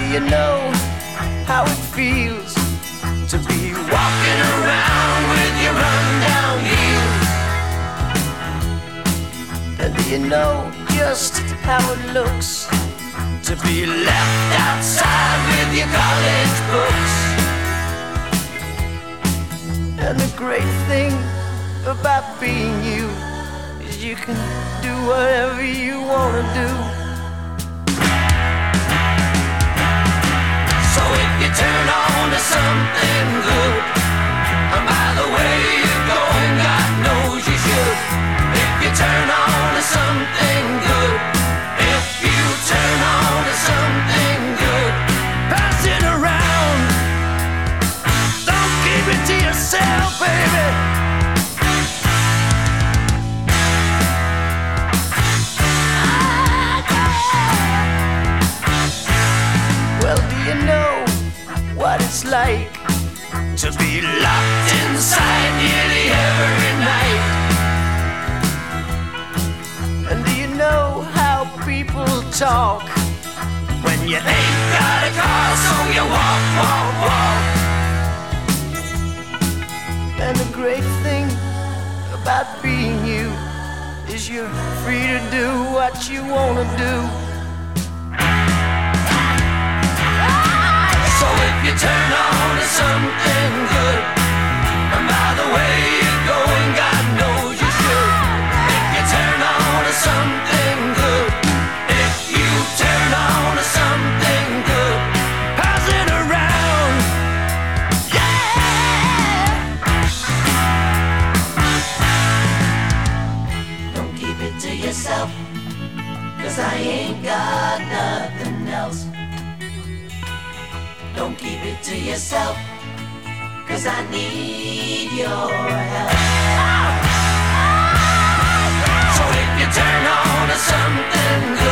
you know how it feels to be walking around with your run-down heels? And do you know just how it looks to be left outside with your college books? And the great thing about being you is you can do whatever you wanna do. So if you turn on to something good, and by the way you're going, God knows you should. If you turn on to something good, if you turn on to something good, pass it around. Don't keep it to yourself, baby. Well, do you know what it's like to be locked inside nearly every night? And do you know how people talk when you ain't got a car, so you walk, walk, walk? And the great thing about being you is you're free to do what you wanna do. So if you turn on to something good, and by the way you're going, God knows you should. If you turn on to something good, if you turn on to something good, pass it around. Yeah! Don't keep it to yourself, 'cause I ain't got nothing else. Don't keep it to yourself, 'cause I need your help. So if you turn on to something good,